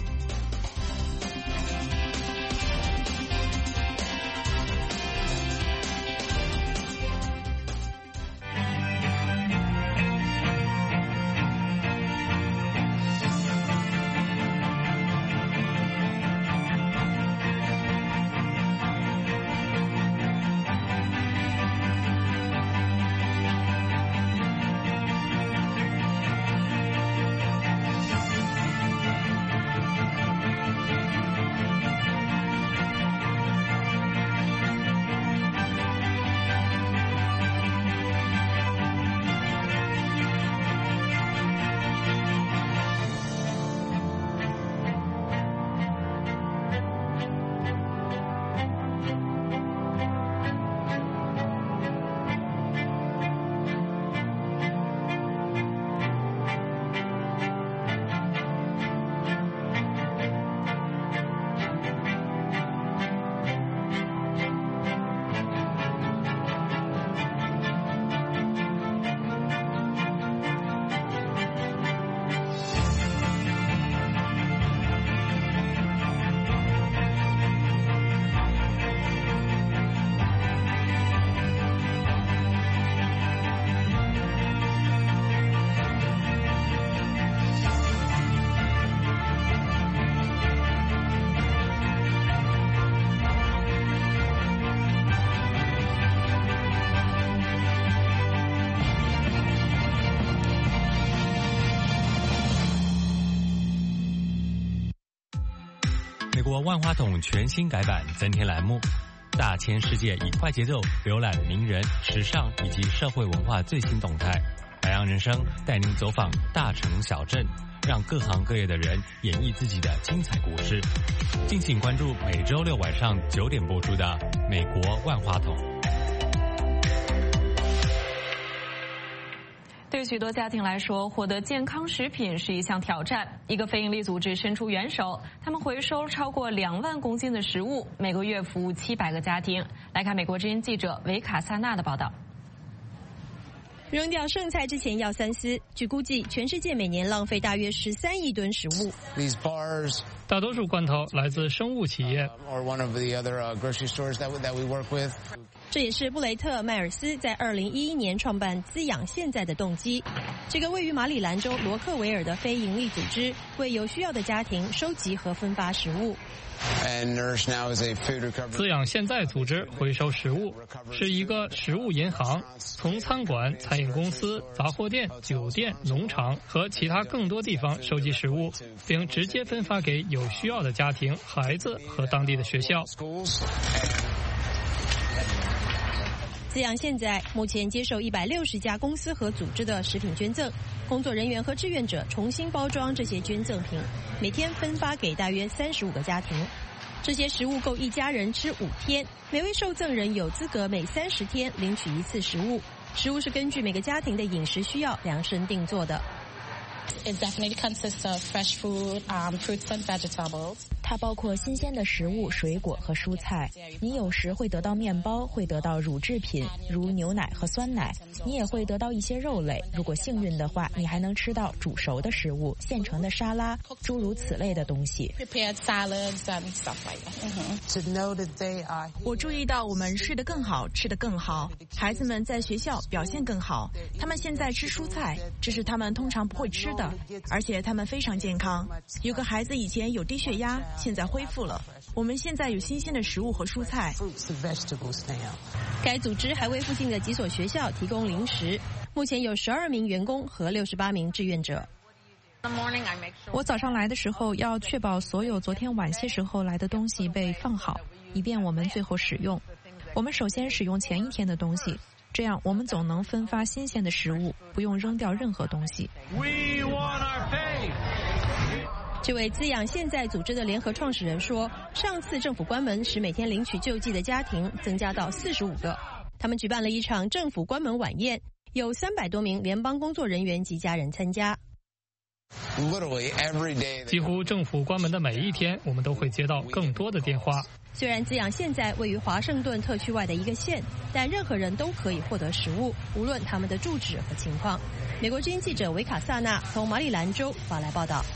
美国万花筒全新改版增添栏目，大千世界以快节奏浏览名人、时尚以及社会文化最新动态。百样人生带您走访大城小镇，让各行各业的人演绎自己的精彩故事。敬请关注每周六晚上九点播出的《美国万花筒》。 对许多家庭来说，获得健康食品是一项挑战。一个非营利组织伸出援手，他们回收超过两万公斤的食物，每个月服务七百个家庭。来看美国之音记者维卡萨纳的报道。 扔掉剩菜之前要三思。据估计，全世界每年浪费大约十三亿吨食物。 大多数罐头来自生物企业。 这也是布雷特·迈尔斯在二零一一年创办滋养现在的动机。 这个位于马里兰州罗克维尔的非营利组织为有需要的家庭收集和分发食物。 滋养现在组织回收食物，是一个食物银行，从餐馆、餐饮公司、杂货店、酒店、农场和其他更多地方收集食物，并直接分发给有需要的家庭、孩子和当地的学校。 滋养现在目前接受一百六十家公司和组织的食品捐赠，工作人员和志愿者重新包装这些捐赠品，每天分发给大约三十五个家庭。这些食物够一家人吃五天，每位受赠人有资格每三十天领取一次食物。食物是根据每个家庭的饮食需要量身定做的。 It definitely consists of fresh food, um, fruits and vegetables. 它包括新鲜的食物、水果和蔬菜。你有时会得到面包，会得到乳制品，如牛奶和酸奶。你也会得到一些肉类。如果幸运的话，你还能吃到煮熟的食物、现成的沙拉，诸如此类的东西。 Prepared salads and stuff like that. To know that they are. 我注意到我们睡得更好，吃得更好，孩子们在学校表现更好。他们现在吃蔬菜，这是他们通常不会吃的。而且他们非常健康。有个孩子以前有低血压，现在恢复了。我们现在有新鲜的食物和蔬菜。 该组织还为附近的几所学校提供零食，目前有十二名员工和六十八名志愿者。 我早上来的时候要确保所有昨天晚些时候来的东西被放好，以便我们最后使用。我们首先使用前一天的东西。这样我们总能分发新鲜的食物，不用扔掉任何东西。 这位滋养现在组织的联合创始人说，上次政府关门使每天领取救济的家庭增加到四十五个。他们举办了一场政府关门晚宴，有三百多名联邦工作人员及家人参加。 几乎政府关门的每一天，我们都会接到更多的电话。 虽然滋养现在位于华盛顿特区外的一个县，但任何人都可以获得食物，无论他们的住址和情况。美国之音记者维卡萨纳从马里兰州发来报道。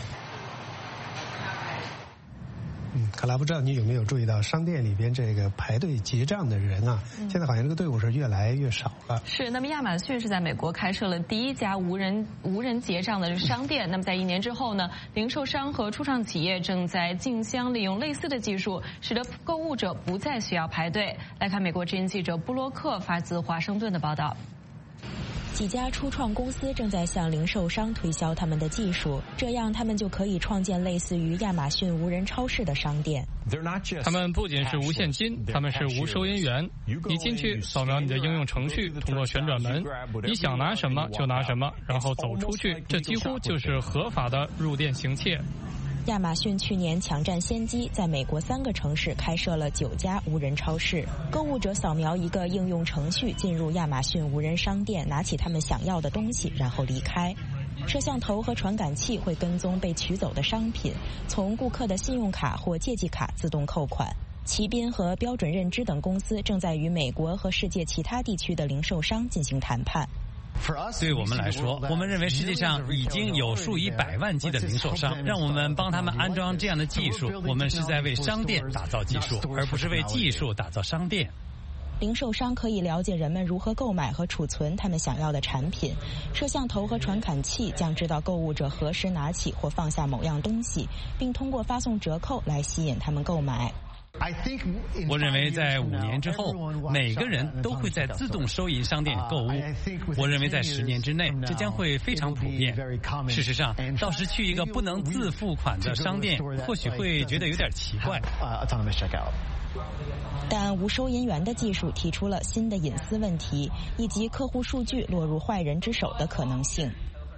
嗯，卡拉，不知道你有没有注意到商店里边这个排队结账的人啊，嗯、现在好像这个队伍是越来越少了。 是，那么亚马逊是在美国开设了第一家无人无人结账的商店。那么在一年之后呢，零售商和初创企业正在竞相利用类似的技术，使得购物者不再需要排队。来看美国之音记者布洛克发自华盛顿的报道。 几家初创公司正在向零售商推销他们的技术，这样他们就可以创建类似于亚马逊无人超市的商店。 他们不仅是无现金，他们是无收银员。你进去扫描你的应用程序，通过旋转门，你想拿什么就拿什么，然后走出去，这几乎就是合法的入店行窃。 亚马逊去年抢占先机，在美国三个城市开设了九家无人超市。购物者扫描一个应用程序，进入亚马逊无人商店，拿起他们想要的东西，然后离开。摄像头和传感器会跟踪被取走的商品，从顾客的信用卡或借记卡自动扣款。奇宾和标准认知等公司正在与美国和世界其他地区的零售商进行谈判。 对我们来说，我们认为世界上已经有数以百万计的零售商，让我们帮他们安装这样的技术。我们是在为商店打造技术，而不是为技术打造商店。 零售商可以了解人们如何购买和储存他们想要的产品。摄像头和传感器将知道购物者何时拿起或放下某样东西，并通过发送折扣来吸引他们购买。 我认为在五年之后，每个人都会在自动收银商店购物。我认为在十年之内，这将会非常普遍。事实上，到时去一个不能自付款的商店，或许会觉得有点奇怪。 但无收银员的技术提出了新的隐私问题，以及客户数据落入坏人之手的可能性。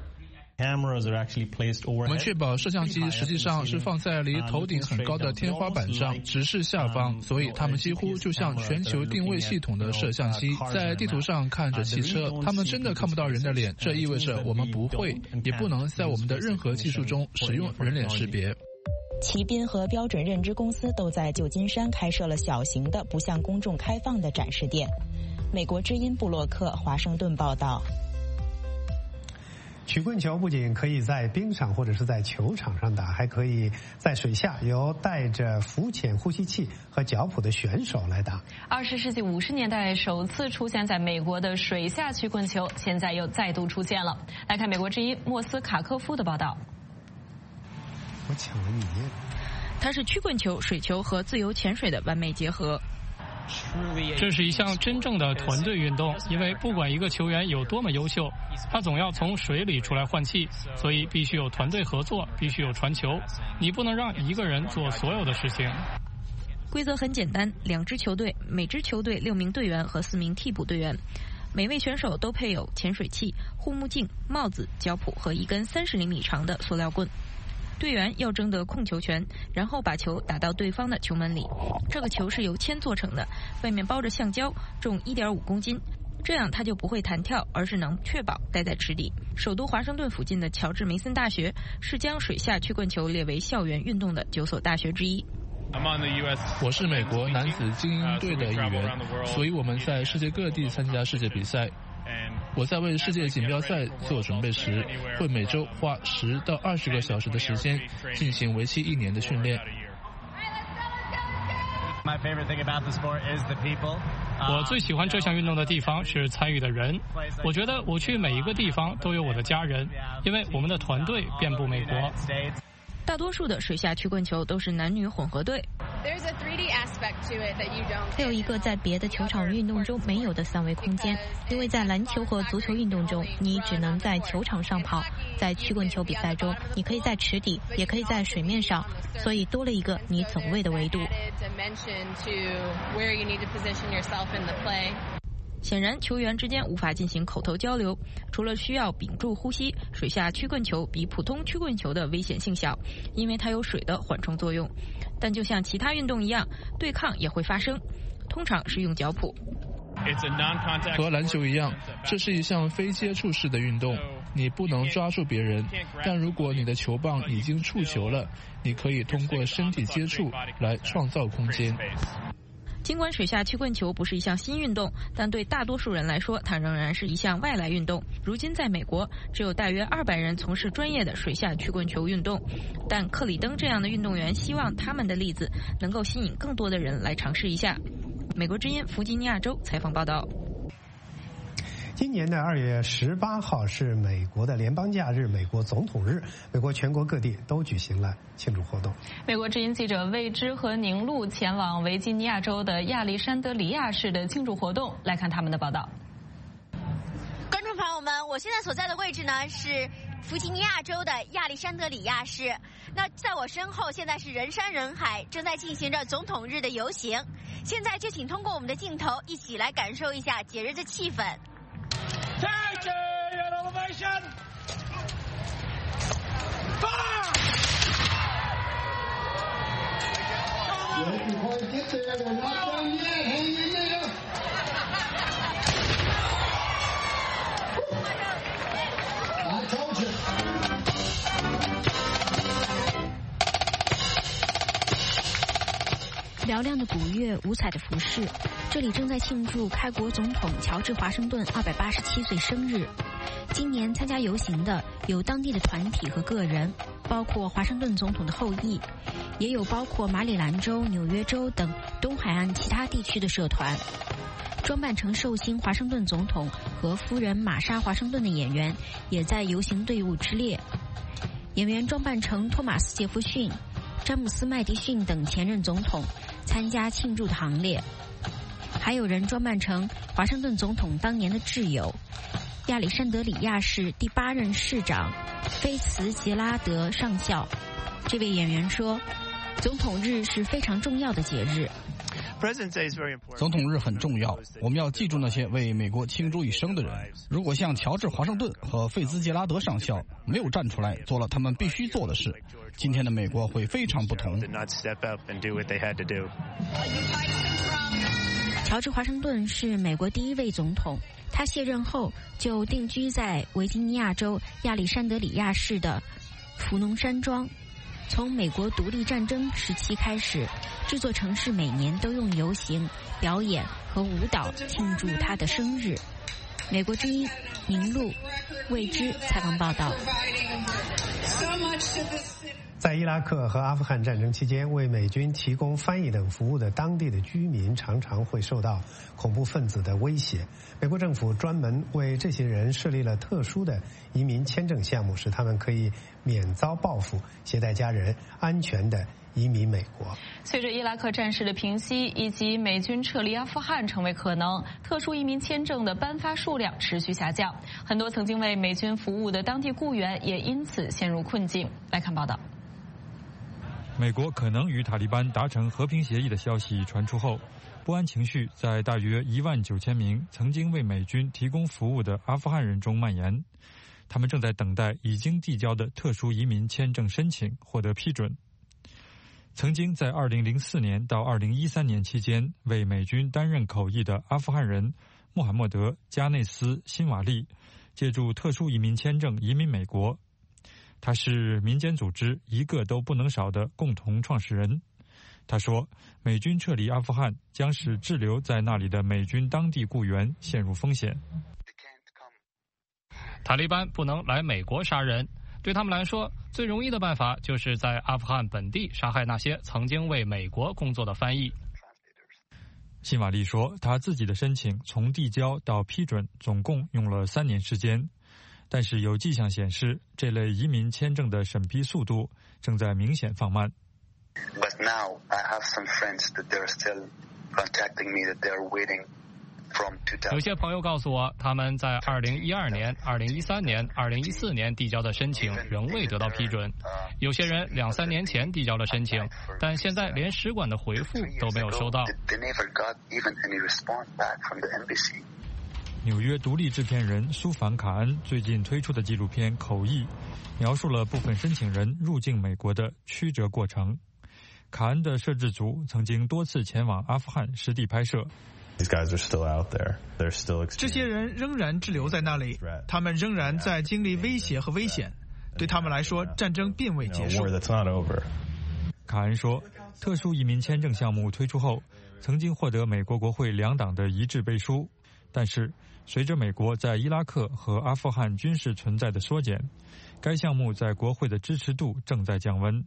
我们确保摄像机实际上是放在离头顶很高的天花板上，直视下方，所以它们几乎就像全球定位系统的摄像机，在地图上看着汽车。他们真的看不到人的脸，这意味着我们不会，也不能在我们的任何技术中使用人脸识别。 奇宾和标准认知公司都在旧金山开设了小型的不向公众开放的展示店。美国之音布洛克华盛顿报道。 曲棍球不仅可以在冰上或者是在球场上打，还可以在水下由带着浮潜呼吸器和脚蹼的选手来打。 二十世纪五十年代首次出现在美国的水下曲棍球，现在又再度出现了。来看美国之音莫斯卡科夫的报道。 我抢了你。 它是曲棍球、水球和自由潜水的完美结合。 这是一项真正的团队运动，因为不管一个球员有多么优秀，他总要从水里出来换气，所以必须有团队合作，必须有传球，你不能让一个人做所有的事情。 规则很简单，两支球队，每支球队六名队员和四名替补队员，每位选手都配有潜水器、护目镜、帽子、脚蹼和一根三十厘米长的塑料棍。队员要争得控球权，然后把球打到对方的球门里。这个球是由铅做成的，外面包着橡胶，重一点五公斤，这样它就不会弹跳，而是能确保待在池底。首都华盛顿附近的乔治梅森大学是将水下曲棍球列为校园运动的九所大学之一。 我是美国男子精英队的一员，所以我们在世界各地参加世界比赛。我在为世界锦标赛做准备时，会每周花十到二十个小时的时间进行为期一年的训练。 我最喜欢这项运动的地方是参与的人。我觉得我去每一个地方都有我的家人，因为我们的团队遍布美国。 大多数的水下曲棍球都是男女混合队。还有一个在别的球场运动中没有的三维空间，因为在篮球和足球运动中，你只能在球场上跑；在曲棍球比赛中，你可以在池底，也可以在水面上，所以多了一个你走位的维度。显然，球员之间无法进行口头交流，除了需要屏住呼吸，水下曲棍球比普通曲棍球的危险性小，因为它有水的缓冲作用。但就像其他运动一样，对抗也会发生，通常是用脚蹼。 和篮球一样，这是一项非接触式的运动，你不能抓住别人，但如果你的球棒已经触球了，你可以通过身体接触来创造空间。 尽管水下曲棍球不是一项新运动，但对大多数人来说，它仍然是一项外来运动。如今在美国，只有大约二百人从事专业的水下曲棍球运动，但克里登这样的运动员希望他们的例子能够吸引更多的人来尝试一下。美国之音弗吉尼亚州采访报道。 今年的二月十八号是美国的联邦假日，美国总统日，美国全国各地都举行了庆祝活动。 美国之音记者魏之和宁路前往维吉尼亚州的亚历山德里亚市的庆祝活动，来看他们的报道。 观众朋友们，我现在所在的位置呢是弗吉尼亚州的亚历山德里亚市。那在我身后现在是人山人海，正在进行着总统日的游行。现在就请通过我们的镜头一起来感受一下节日的气氛。 Taxi and elevation. Fire! Yes, before you get there, they're not done yet. Hang in there. I told you. 嘹亮的鼓乐，五彩的服饰，这里正在庆祝开国总统乔治华盛顿二百八十七岁生日。今年参加游行的有当地的团体和个人，包括华盛顿总统的后裔，也有包括马里兰州、纽约州等东海岸其他地区的社团。装扮成寿星华盛顿总统和夫人玛莎华盛顿的演员也在游行队伍之列。演员装扮成托马斯杰弗逊、詹姆斯麦迪逊等前任总统参加庆祝的行列，还有人装扮成华盛顿总统当年的挚友亚历山德里亚市第八任市长菲茨杰拉德上校。这位演员说，总统日是非常重要的节日。 总统日很重要，我们要记住那些为美国倾注一生的人。如果像乔治华盛顿和费兹杰拉德上校没有站出来做了他们必须做的事，今天的美国会非常不同。 乔治华盛顿是美国第一位总统，他卸任后就定居在维吉尼亚州亚历山德里亚市的福农山庄。从美国独立战争时期开始，这座城市每年都用游行、表演和舞蹈庆祝他的生日。 美国之音宁路未知采访报道。 在伊拉克和阿富汗战争期间，为美军提供翻译等服务的当地的居民常常会受到恐怖分子的威胁。美国政府专门为这些人设立了特殊的移民签证项目，使他们可以免遭报复，携带家人安全的移民美国。 随着伊拉克战事的平息以及美军撤离阿富汗成为可能，特殊移民签证的颁发数量持续下降，很多曾经为美军服务的当地雇员也因此陷入困境。来看报道。 美国可能与塔利班达成和平协议的消息传出后，不安情绪在大约一万九千名曾经为美军提供服务的阿富汗人中蔓延。他们正在等待已经递交的特殊移民签证申请获得批准。曾经在二零零四年到二零一三年期间为美军担任口译的阿富汗人穆罕默德·加内斯·辛瓦利，借助特殊移民签证移民美国。他是民间组织一个都不能少的共同创始人。他说，美军撤离阿富汗将使滞留在那里的美军当地雇员陷入风险。 塔利班不能来美国杀人，对他们来说，最容易的办法就是在阿富汗本地杀害那些曾经为美国工作的翻译。 辛瓦利说，他自己的申请从递交到批准总共用了三年时间。但是有迹象显示，这类移民签证的审批速度正在明显放慢。 But now I have some friends that they're still contacting me that they're waiting from two thousand. 有些朋友告诉我，他们在二零一二年、二零一三年、二零一四年递交的申请仍未得到批准。有些人两三年前递交了申请，但现在连使馆的回复都没有收到。 They never got even any response back from the embassy. 纽约独立制片人苏凡·卡恩最近推出的纪录片《口译》，描述了部分申请人入境美国的曲折过程。卡恩的摄制组曾经多次前往阿富汗实地拍摄。 这些人仍然滞留在那里，他们仍然在经历威胁和危险。对他们来说，战争并未结束。 卡恩说，特殊移民签证项目推出后，曾经获得美国国会两党的一致背书。但是，随着美国在伊拉克和阿富汗军事存在的缩减，该项目在国会的支持度正在降温。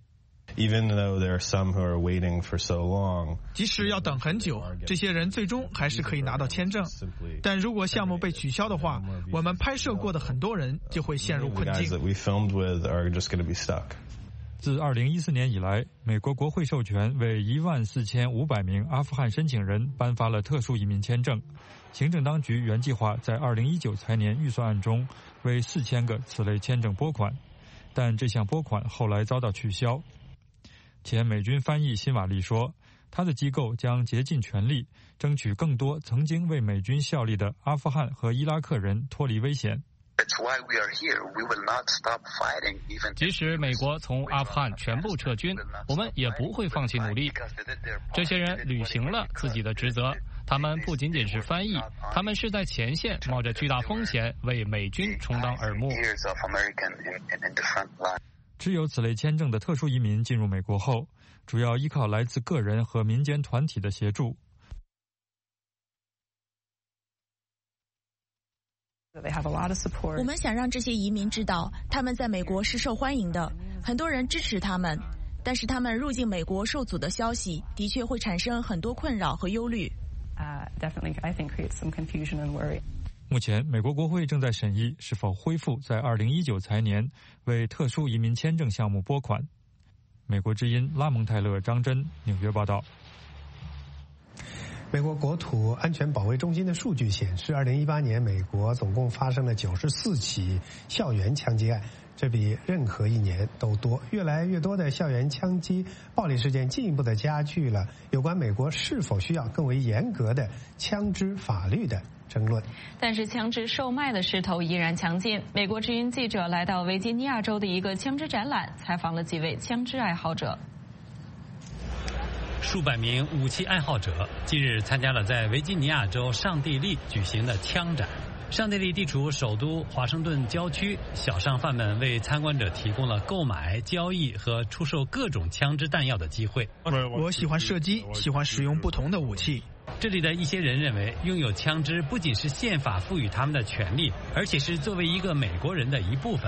即使要等很久，这些人最终还是可以拿到签证。但如果项目被取消的话，我们拍摄过的很多人就会陷入困境。 自二零一四年以来，美国国会授权为一万四千五百名阿富汗申请人颁发了特殊移民签证。行政当局原计划在二零一九财年预算案中为四千个此类签证拨款，但这项拨款后来遭到取消。前美军翻译辛瓦利说，他的机构将竭尽全力争取更多曾经为美军效力的阿富汗和伊拉克人脱离危险。 即使美国从阿富汗全部撤军，我们也不会放弃努力。这些人履行了自己的职责，他们不仅仅是翻译，他们是在前线冒着巨大风险为美军充当耳目。 持有此类签证的特殊移民进入美国后，主要依靠来自个人和民间团体的协助。 我们想让这些移民知道，他们在美国是受欢迎的，很多人支持他们。但是他们入境美国受阻的消息，的确会产生很多困扰和忧虑。 目前，美国国会正在审议是否恢复在二零一九财年为特殊移民签证项目拨款。美国之音拉蒙泰勒、张真，纽约报道。 美国国土安全保卫中心的数据显示，二零一八年美国总共发生了九十四起校园枪击案，这比任何一年都多。越来越多的校园枪击暴力事件进一步的加剧了有关美国是否需要更为严格的枪支法律的争论。 但是枪支售卖的势头依然强劲。美国之音记者来到维吉尼亚州的一个枪支展览，采访了几位枪支爱好者。 数百名武器爱好者近日参加了在维吉尼亚州上帝利举行的枪展。上帝利地处首都华盛顿郊区，小商贩们为参观者提供了购买、交易和出售各种枪支弹药的机会。 我喜欢射击，喜欢使用不同的武器。 这里的一些人认为，拥有枪支不仅是宪法赋予他们的权利，而且是作为一个美国人的一部分。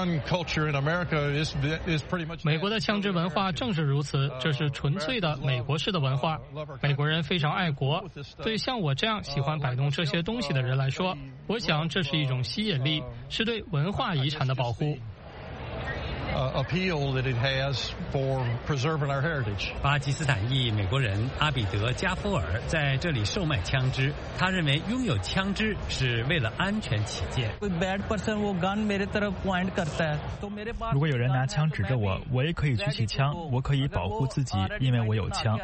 美国的枪支文化正是如此，这是纯粹的美国式的文化。美国人非常爱国，对像我这样喜欢摆弄这些东西的人来说，我想这是一种吸引力，是对文化遗产的保护。 appeal that it has for preserving our heritage. 巴基斯坦裔美国人阿比德·加夫尔在这里售卖枪支，他认为拥有枪支是为了安全起见。 如果有人拿枪指着我，我也可以举起枪，我可以保护自己，因为我有枪。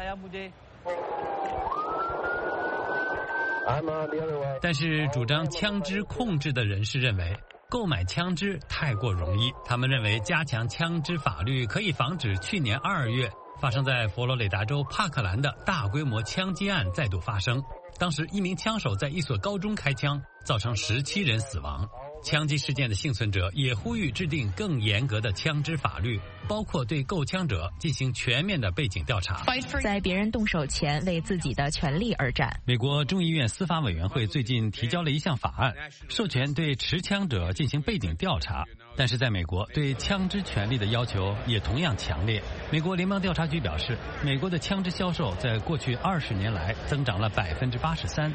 但是主张枪支控制的人士认为，购买枪支太过容易。他们认为加强枪支法律可以防止去年二月发生在佛罗里达州帕克兰的大规模枪击案再度发生。当时一名枪手在一所高中开枪，造成十七人死亡。枪击事件的幸存者也呼吁制定更严格的枪支法律，包括对购枪者进行全面的背景调查， 在别人动手前为自己的权利而战。 美国众议院司法委员会最近提交了一项法案，授权对持枪者进行背景调查。但是在美国，对枪支权利的要求也同样强烈。美国联邦调查局表示，美国的枪支销售在过去二十年来增长了百分之八十三。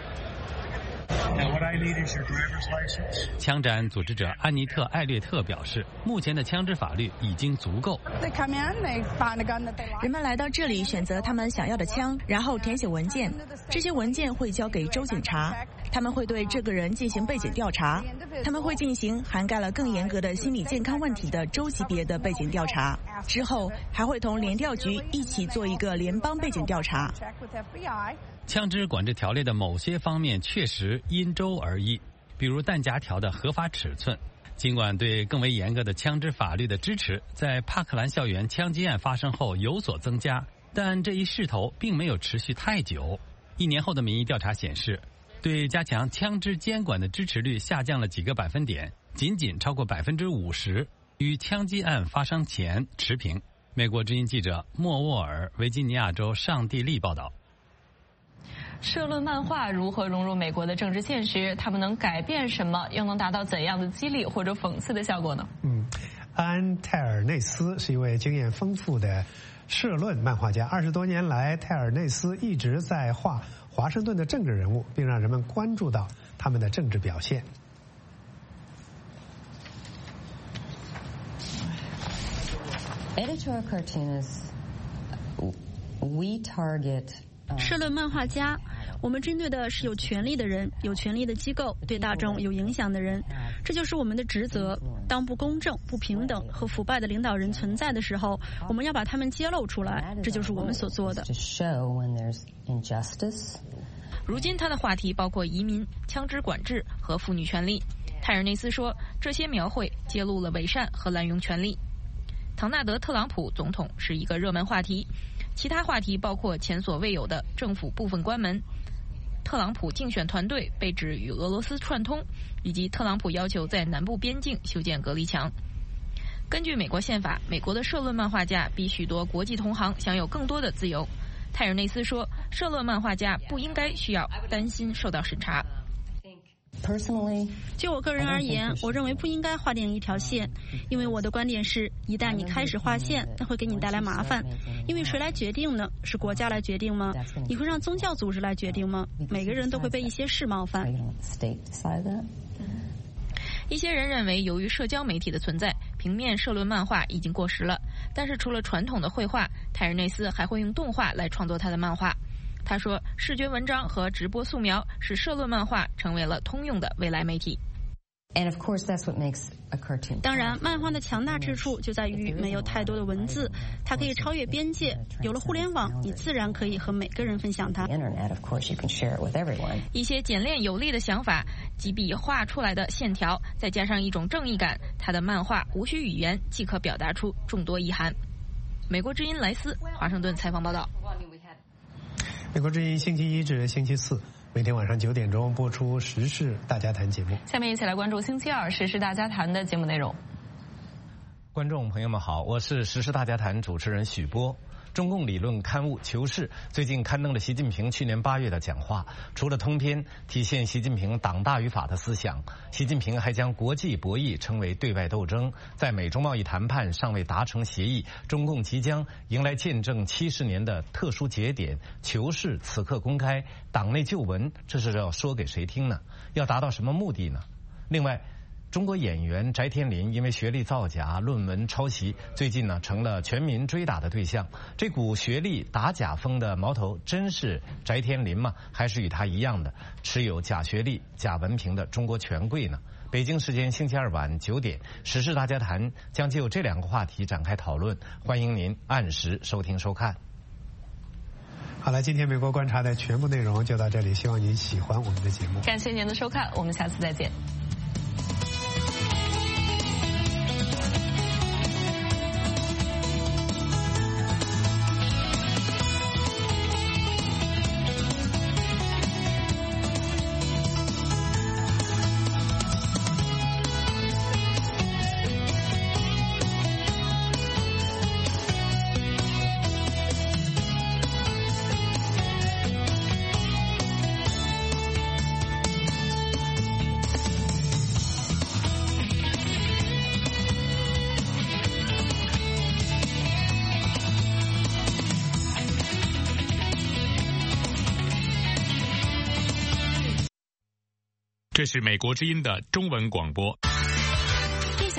枪展组织者安妮特·艾略特表示，目前的枪支法律已经足够。 人们来到这里选择他们想要的枪，然后填写文件，这些文件会交给州警察，他们会对这个人进行背景调查，他们会进行涵盖了更严格的心理健康问题的州级别的背景调查，之后还会同联调局一起做一个联邦背景调查。 枪支管制条例的某些方面确实因州而异，比如弹夹条的合法尺寸。尽管对更为严格的枪支法律的支持在帕克兰校园枪击案发生后有所增加，但这一势头并没有持续太久。一年后的民意调查显示，对加强枪支监管的支持率下降了几个百分点，仅仅超过百分之五十，与枪击案发生前持平。美国之音记者莫沃尔，维吉尼亚州上帝利报道。 社论漫画如何融入美国的政治现实？他们能改变什么？又能达到怎样的激励或者讽刺的效果呢？ 嗯，安泰尔内斯是一位经验丰富的社论漫画家。二十多年来，泰尔内斯一直在画华盛顿的政治人物，并让人们关注到他们的政治表现。 Editorial cartoonists, we target. 社论漫画家，我们针对的是有权力的人、有权力的机构、对大众有影响的人，这就是我们的职责。当不公正、不平等和腐败的领导人存在的时候，我们要把他们揭露出来，这就是我们所做的。 如今他的话题包括移民、枪支管制和妇女权利。泰尔内斯说，这些描绘揭露了伪善和滥用权力。唐纳德·特朗普总统是一个热门话题。其他话题包括前所未有的政府部分关门，特朗普竞选团队被指与俄罗斯串通，以及特朗普要求在南部边境修建隔离墙。根据美国宪法，美国的社论漫画家比许多国际同行享有更多的自由。泰尔内斯说，社论漫画家不应该需要担心受到审查。 就我个人而言，我认为不应该划定一条线，因为我的观点是，一旦你开始划线，那会给你带来麻烦。因为谁来决定呢？是国家来决定吗？你会让宗教组织来决定吗？每个人都会被一些事冒犯。 一些人认为，由于社交媒体的存在，平面社论漫画已经过时了。但是除了传统的绘画，泰尔内斯还会用动画来创作他的漫画。他说，视觉文章和直播素描使社论漫画成为了通用的未来媒体。 当然，漫画的强大之处就在于没有太多的文字，它可以超越边界。有了互联网，你自然可以和每个人分享它。 一些简练有力的想法，几笔画出来的线条，再加上一种正义感，他的漫画无需语言即可表达出众多意涵。美国之音莱斯，华盛顿采访报道。 美国之音星期一至星期四每天晚上九点钟播出《时事大家谈》节目。 下面一起来关注星期二《时事大家谈》的节目内容。 观众朋友们好，我是《时事大家谈》主持人许波。 中共理论刊物《求是》最近刊登了习近平去年八月的讲话，除了通篇体现习近平党大于法的思想，习近平还将国际博弈称为对外斗争。在美中贸易谈判尚未达成协议，中共即将迎来见证七十年的特殊节点，求是此刻公开，党内旧闻，这是要说给谁听呢？要达到什么目的呢？另外，中国演员翟天临因为学历造假、论文抄袭，最近呢成了全民追打的对象。这股学历打假风的矛头，真是翟天临吗？还是与他一样的持有假学历、假文凭的中国权贵呢？北京时间星期二晚九点，时事大家谈将就这两个话题展开讨论，欢迎您按时收听收看。 好了，今天美国观察的全部内容就到这里，希望您喜欢我们的节目。 感谢您的收看，我们下次再见。 这是美国之音的中文广播。